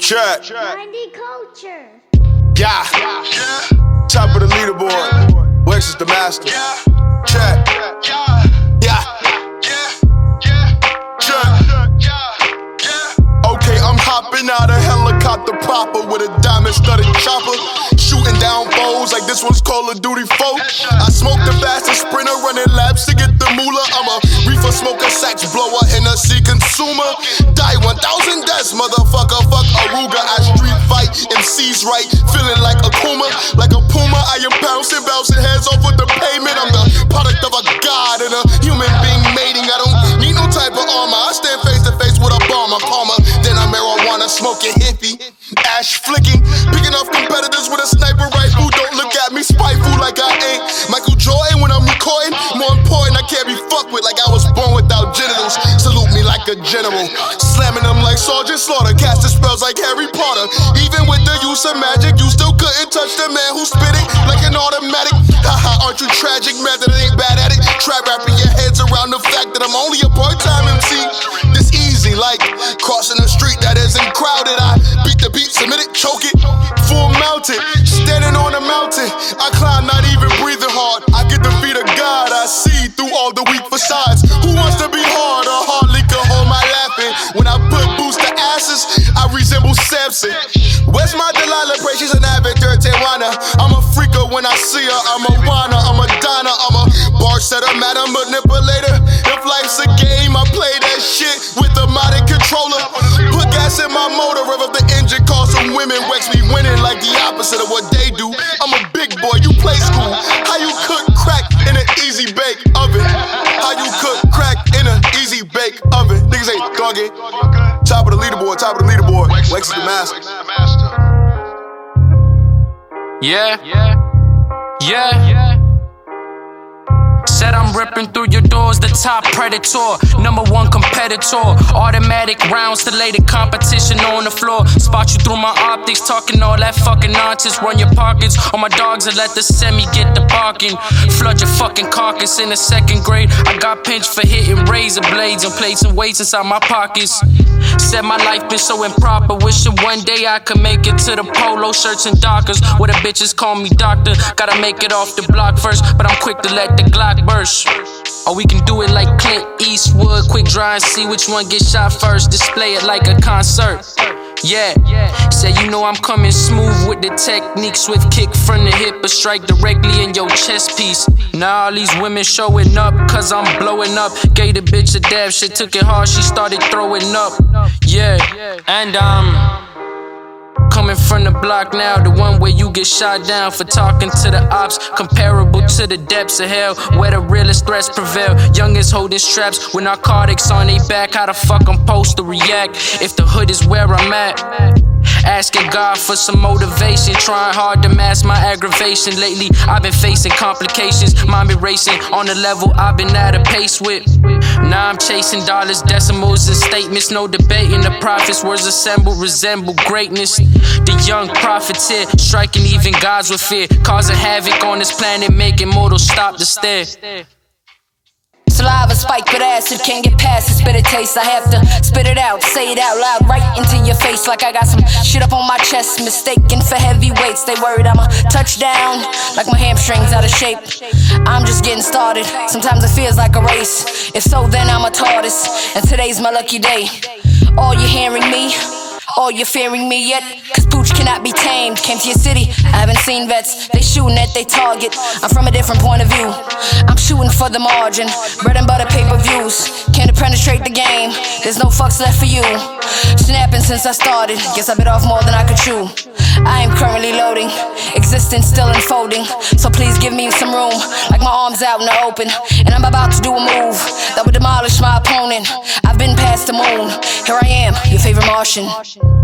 Check. 90 culture. Yeah. Top of the leaderboard. Wex is the master. Check. Yeah. Okay, I'm hopping out a helicopter proper with a diamond-studded chopper, shooting down foes like this one's Call of Duty 4. I smoke the fastest sprinter, running laps to get the moolah. I'm a reefer smoker, sax blower, Hennessy consumer. Die 1,000 deaths, motherfucker, fuck Aruga. I street fight, MC's right, feeling like a Kuma. Like a puma, I am bouncing heads off with the pavement. I'm the product of a god and a human being mating. I don't need no type of armor, I stand face to face with a bomber, Palmer. Then I'm marijuana smoking hippie, ash flicking, picking off competitors with a sniper rifle. Don't look at me spiteful like I ain't Michael Jordan when I'm recording. More important, I can't be fucked with like I was born without genitals. Salute me like a general, slamming them like Sergeant Slaughter, casting spells like Harry Potter. Even with the use of magic, you still couldn't touch the man who spit it like an automatic. Haha, aren't you tragic, man that I ain't bad at it? Try wrapping your heads around the fact that I'm only a part-time MC. This easy like crossing a street that isn't crowded. I beat the beat, submit it, choke it, full mounted, standing on a mountain. I climb, not even breathing hard. I get the feet of God, I see through all the weak facades. Who wants to be hard or hardly could hold my laughing? When I put boots to asses, I resemble Samson. Where's my Delilah? Pray she's an avid dirty whiner. I'm a freaker when I see her, I'm a whiner, I'm a diner, I'm a bar setter, madam manipulator. If life's a game, I play that shit with a modern controller. Put gas in my motor, rev up the engine, call some women. Wex me winning like the opposite of what they do. I'm a big boy, you play school. How you cook crack in an easy bake oven? How you cook crack in an easy bake oven? Niggas ain't thugging. Top of the leaderboard, top of the leaderboard. Wex is the master. Yeah. Said I'm ripping through your doors, the top predator, #1 competitor. Automatic rounds to lay the competition on the floor. Spot you through my optics, talking all that fucking nonsense. Run your pockets on my dogs and let the semi get the barking. Flood your fucking carcass in the 2nd grade. I got pinched for hitting razor blades and played some weights inside my pockets. Said my life been so improper, wishing one day I could make it to the polo shirts and dockers, where the bitches call me doctor. Gotta make it off the block first, but I'm quick to let the Glock burst. Or we can do it like Clint Eastwood, quick dry and see which one gets shot first. Display it like a concert. Yeah, say you know I'm coming smooth with the technique. Swift kick from the hip, but strike directly in your chest piece. Now all these women showing up, cause I'm blowing up. Gave the bitch a dab, shit took it hard, she started throwing up. Yeah, and coming from the block now, the one where you get shot down for talking to the ops. Comparable to the depths of hell, where the realest threats prevail. Youngest holding straps with narcotics on their back. How the fuck I'm supposed to react if the hood is where I'm at? Asking God for some motivation, trying hard to mask my aggravation. Lately I've been facing complications, mind be racing on the level I've been at a pace with. Now I'm chasing dollars, decimals and statements. No debating the prophets, words assemble, resemble greatness. The young profiteer, striking even gods with fear, causing havoc on this planet, making mortals stop to stare. Saliva spiked with acid, can't get past it, bitter taste. I have to spit it out, say it out loud, right into your face. Like I got some shit up on my chest, mistaken for heavy weights. They worried I'm a touchdown, like my hamstrings out of shape. I'm just getting started, sometimes it feels like a race. If so, then I'm a tortoise, and today's my lucky day. All you hearing me? Or you're fearing me yet? Cause Pooch cannot be tamed. Came to your city, I haven't seen vets. They shooting at they target, I'm from a different point of view. I'm shooting for the margin, bread and butter pay-per-views. Can't penetrate the game, there's no fucks left for you. Snapping since I started, guess I bit off more than I could chew. I am currently loading, existence still unfolding. So please give me some room, like my arms out in the open. And I'm about to do a move that would demolish my opponent. I've been past the moon, here I am, your favorite Martian.